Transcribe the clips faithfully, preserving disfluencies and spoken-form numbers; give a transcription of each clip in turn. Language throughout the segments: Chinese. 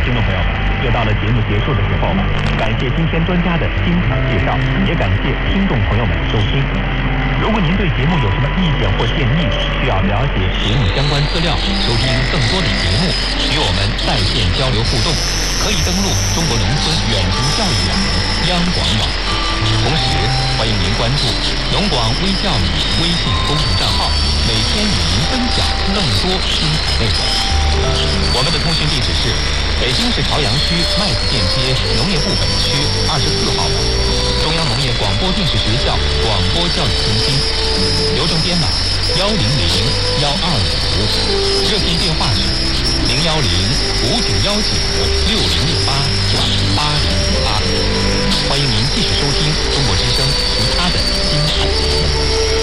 听众朋友们，又到了节目结束的时候了。感谢今天专家的精彩介绍，也感谢听众朋友们的收听。如果您对节目有什么意见或建议，需要了解节目相关资料，收听更多的节目，与我们在线交流互动，可以登录中国农村远程教育网央广网。同时，欢迎您关注农广微教育微信公众账号，每天与您分享更多精彩内容。我们的通讯地址是北京市朝阳区麦子店街农业部北区二十四号楼，中央农业广播电视学校广播教育中心，邮政编码幺零零幺二五，热线电话是零幺零五九幺九六零六八转八零五八。欢迎您继续收听中国之声其他的精彩节目。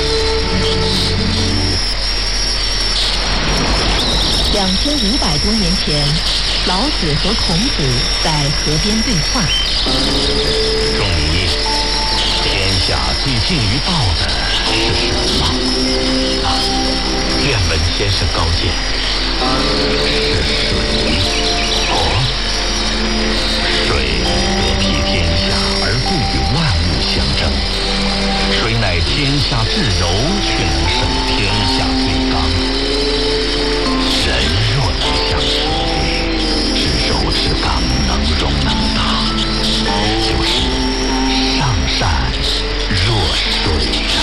两千五百多年前，老子和孔子在河边对话。 仲尼，天下最近于道的是什么？啊，愿闻先生高见。是水。哦，水则披天下而不与万物相争。水乃天下至柔，却能胜天下最刚。人若能像水，至柔至刚，能容能大，就是上善若水啊。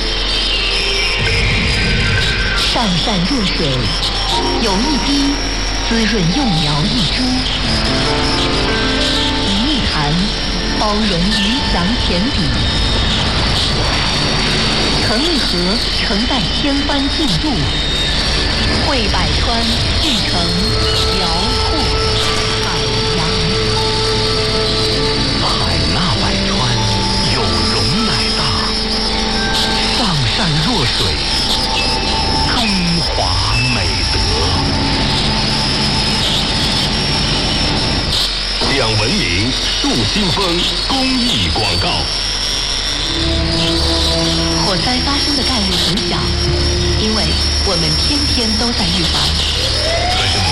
上善若水，有一滴滋润幼苗一株，一蜜潭包容鱼翔田底，成一河承载千帆竞渡，汇百川汇成辽阔海洋。 海纳百川，有容乃大，上善若水，中华美德。讲文明树新风公益广告。 火灾发生的概率很小，因为我们天天都在预防。 可是